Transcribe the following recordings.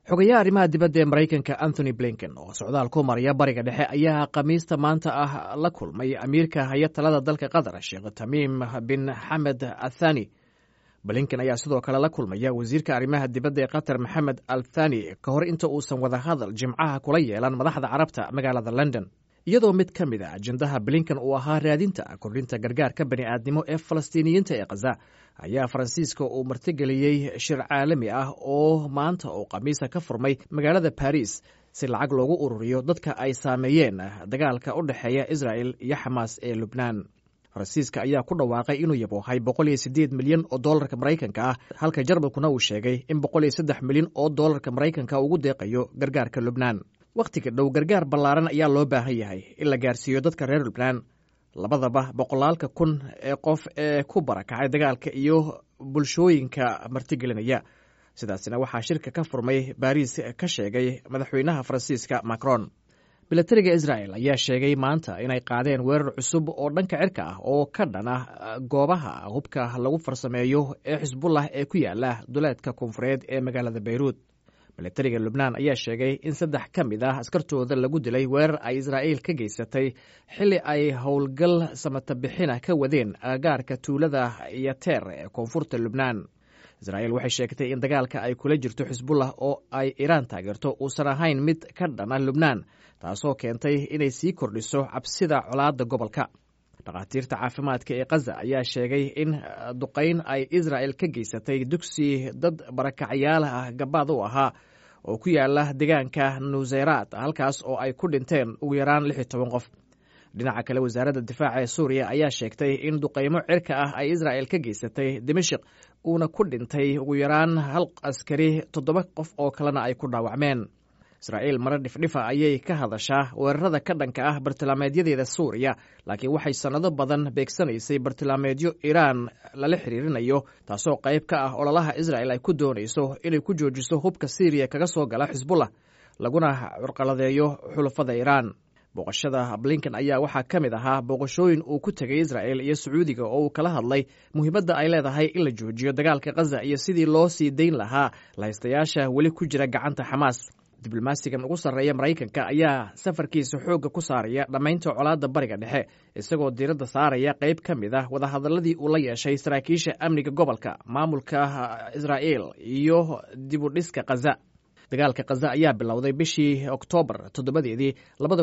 xogayaha arrimaha dibadda ee maraykanka Anthony Blinken oo socdaal ku maraya bariga dhexe ayaa khamiista maanta ah la kulmay amiirka haya talada dalka Qatar Sheekh Tamim bin Hamad Al Thani. Blinken ayaa sidoo kale la kulmaya wasiirka arrimaha dibadda ee Qatar Mohammed Al Thani ka hor inta uusan wada hadal Jimcaha kula yeelan madaxda Carabta magaalada London. iyadoo mid ka mid ah ajendaha Blinken uu ahaa raadinta kordhinta gargaarka bani'aadnimo ee Falastiiniyiinta ee Gaza ayaa Faransiiska uu martigeliyey shir caalami ah oo maanta oo khamiisa ka furmay magaalada Paris si lacag loogu ururiyo dadka ay saameeyeen dagaalka u dhexeeya Israel iyo Xamaas ee Lubnaan. Faransiiska ayaa ku dhawaaqay inuu yaboohay 108 milyan oo dollarka Maraykanka ah halka Jarmalkuna uu sheegay in 103 milyan oo dollarka Maraykanka ugu deeqayo gargaarka Lubnaan. wakhtiga dhow gargaar ballaaran ayaa loo baahan yahay in la gaarsiiyo dadka reer Lubnaan, labadaba boqolaalka kun ee qof ee ku barakacay dagaalka iyo bulshooyinka martigelinaya. sidaasina waxaa shirka ka furmay Paris ka sheegay madaxweynaha Faransiiska Macron. Milatariga Israel ayaa sheegay maanta inay qaadeen weerar cusub oo dhanka cirka ah oo ka dhan ah goobaha hubka lagu farsameeyo ee Xisbullah ee ku yaala duleedka koonfureed ee magaalada Beirut. milatariga Lubnaan ayaa sheegay in 3 ka mid ah askartooda lagu dilay weerar ay Israa'iil ka geysatay xilli ay howlgal samata bixina ka wadeen agagaarka tuulada Yateer ee koonfurta Lubnaan. Israa'iil waxay sheegtay in dagaalka ay kula jirto Xisbullah oo ay Iiraan taageerto uusan ahayn mid ka dhana Lubnaan, taasoo keentay inay sii kordhiso cabsida colaadda gobolka. dhakhaatiirta caafimaadka ee Gaza ayaa sheegay in duqayn ay Israa'iil ka geysatay dugsi dad barakacayaal ah gabaad u ahaa oo ku yaala deegaanka Nusayraat, halkaas oo ay ku dhinteen ugu yaraan 16 qof. dhinaca kale wasaaradda difaaca ee Suuriya ayaa sheegtay in duqaymo cirka ah ay Israa'iil ka geysatay Dimashq uuna ku dhintay ugu yaraan 1 askari, 7 qof oo kalena ay ku dhaawacmeen. Israa'iil mara dhifdhifa ayay ka hadashaa weerarada ka dhanka ah bartilmaameedyadeeda Suuriya, laakiin waxay sanado badan beegsanaysay bartilmaameedyo Iiraan lala xiriirinayo, taasoo qayb ka ah ololaha Israa'iil ay ku doonayso inay ku joojiso hubka Syria kaga soo gala Xisbullah laguna curqaladeeyo xulafada Iiraan. booqashada Blinken ayaa waxaa ka mid ahaa booqashooyin uu ku tegay Israa'iil iyo Sacuudiga oo uu kala hadlay muhiimadda ay leedahay in la joojiyo dagaalka Gaza iyo sidii loo sii dayn lahaa lahaystayaasha weli ku jira gacanta Xamaas. diblomaasigan ugu sarreeya Maraykanka ayaa safarkiisa xoogga ku saaraya dhammaynta colaadda bariga dhexe, isagoo diiradda saaraya qayb ka mid ah wadahadalladii uu la yeeshay saraakiisha amniga gobolka, maamulka Israa'iil iyo dib u dhiska Gaza. dagaalka Gaza ayaa bilowday bishii Oktoobar 7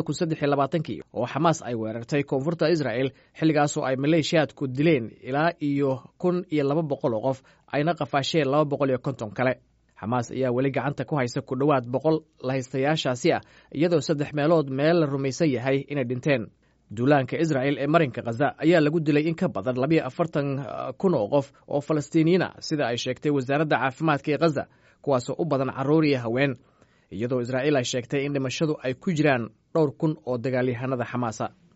2023 oo Xamaas ay weerartay koonfurta Israa'iil, xilligaasoo ay maleeshiyaadku dileen ilaa iyo 1,200 qof ayna qafaasheen 250 kale. Xamaas ayaa weli gacanta ku haysa ku dhowaad 100 lahaystayaashaasi ah, iyadoo 3 meelood meel la rumaysan yahay inay dhinteen. duulaanka Israa'iil ee marinka Gaza ayaa lagu dilay in ka badan 42,000 oo qof oo Falastiiniyiin ah, sida ay sheegtay wasaaradda caafimaadka ee Gaza, kuwaasoo u badan carruur iyo haween, iyadoo Israa'iil ay sheegtay in dhimashadu ay ku jiraan dhowr kun oo dagaalyahanada Xamaasa.